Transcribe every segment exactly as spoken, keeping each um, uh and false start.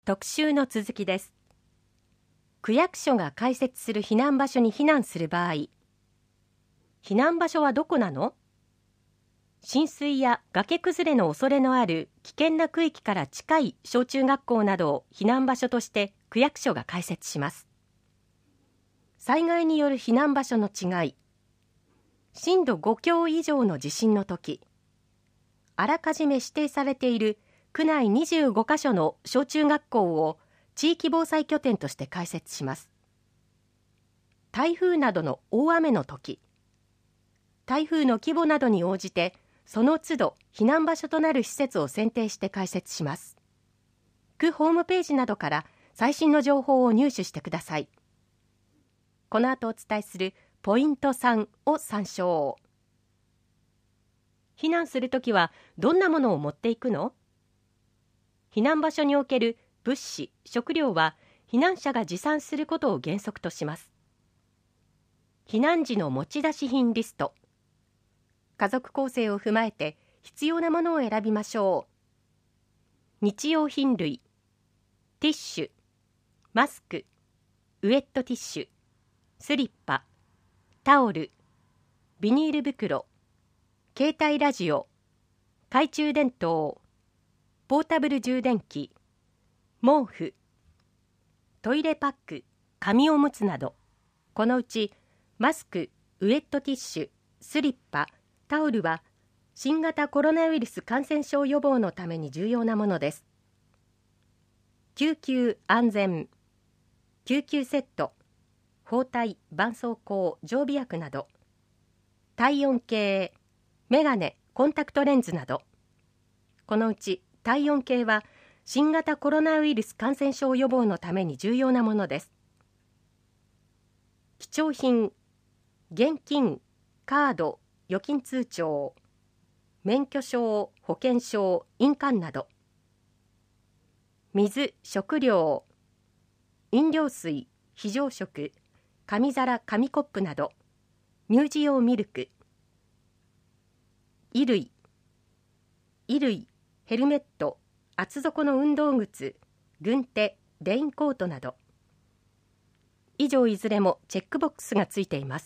特集の続きです。区役所が開設する避難場所に避難する場合、避難場所はどこなの？浸水や崖崩れの恐れのある危険な区域から近い小中学校などを避難場所として区役所が開設します。災害による避難場所の違い。震度ご強以上の地震の時、あらかじめ指定されている区内にじゅうごカ所の小中学校を地域防災拠点として開設します。台風などの大雨の時、台風の規模などに応じてその都度避難場所となる施設を選定して開設します。区ホームページなどから最新の情報を入手してください。この後お伝えするポイントさんを参照。避難するときはどんなものを持っていくの？避難場所における物資、食料は避難者が持参することを原則とします。避難時の持ち出し品リスト。家族構成を踏まえて必要なものを選びましょう。日用品類、ティッシュ、マスク、ウェットティッシュ、スリッパ、タオル、ビニール袋、携帯ラジオ、懐中電灯、ポータブル充電器、毛布、トイレパック、紙おむつなど、このうちマスク、ウェットティッシュ、スリッパ、タオルは新型コロナウイルス感染症予防のために重要なものです。救急安全、救急セット、包帯、絆創膏、常備薬など、体温計、メガネ、コンタクトレンズなど、このうち体温計は新型コロナウイルス感染症予防のために重要なものです。貴重品、現金、カード、預金通帳、免許証、保険証、印鑑など、水、食料、飲料水、非常食、紙皿、紙コップなど、乳児用ミルク、衣類、衣類、ヘルメット、厚底の運動靴、軍手、レインコートなど、以上いずれもチェックボックスがついています。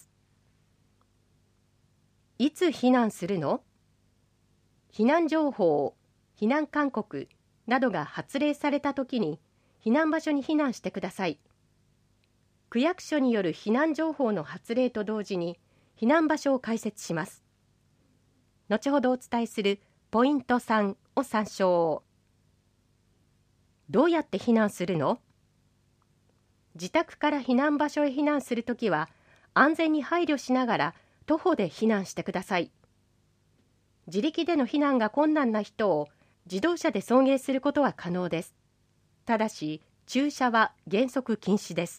いつ避難するの？避難情報、避難勧告などが発令されたときに避難場所に避難してください。区役所による避難情報の発令と同時に避難場所を開設します。後ほどお伝えするポイントさんを参照。どうやって避難するの？自宅から避難場所へ避難するときは安全に配慮しながら徒歩で避難してください。自力での避難が困難な人を自動車で送迎することは可能です。ただし、駐車は原則禁止です。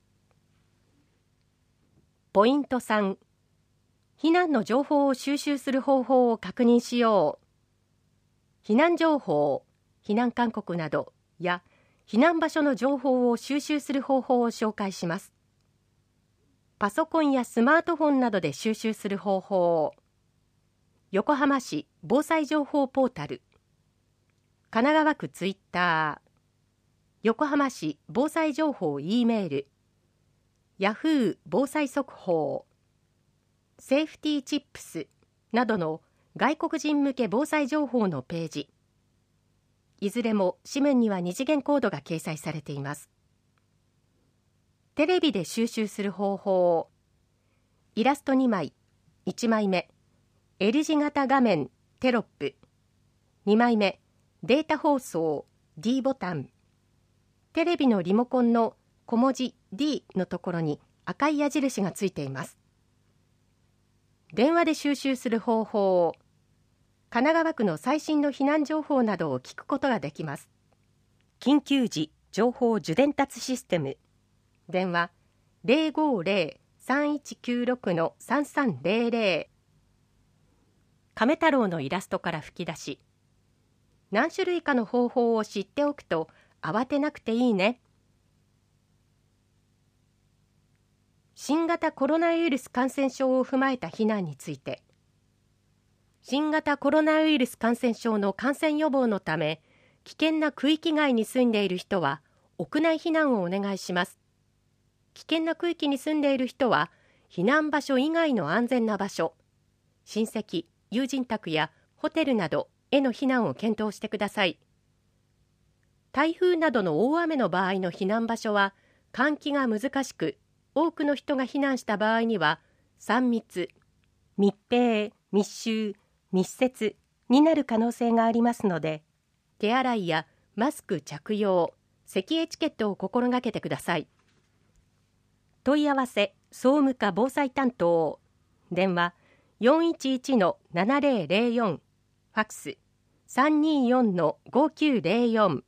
ポイントさん、避難の情報を収集する方法を確認しよう。避難情報、避難勧告などや避難場所の情報を収集する方法を紹介します。パソコンやスマートフォンなどで収集する方法。横浜市防災情報ポータル、神奈川区ツイッター、横浜市防災情報 E メール、ヤフー防災速報、セーフティーチップスなどの外国人向け防災情報のページ。いずれも紙面には二次元コードが掲載されています。テレビで収集する方法。イラストにまい、いちまいめ、L 字型画面、テロップ。にまいめ、データ放送、D ボタン。テレビのリモコンの小文字 D のところに赤い矢印がついています。電話で収集する方法。神奈川区の最新の避難情報などを聞くことができます。緊急時情報受伝達システム。電話 ゼロごゼロ さんいちきゅうろく さんさんゼロゼロ。亀太郎のイラストから吹き出し。何種類かの方法を知っておくと慌てなくていいね。新型コロナウイルス感染症を踏まえた避難について。新型コロナウイルス感染症の感染予防のため、 危険な区域外に住んでいる人は屋内避難をお願いします。危険な区域に住んでいる人は避難場所以外の安全な場所、親戚、友人宅やホテルなどへの避難を検討してください。台風などの大雨の場合の避難場所は換気が難しく、多くの人が避難した場合にはさん密、密閉、密集、密接になる可能性がありますので、手洗いやマスク着用、咳エチケットを心がけてください。問い合わせ総務課防災担当、電話 よんいちいちのななぜろぜろよん、ファックス さんにーよんのごきゅうぜろよん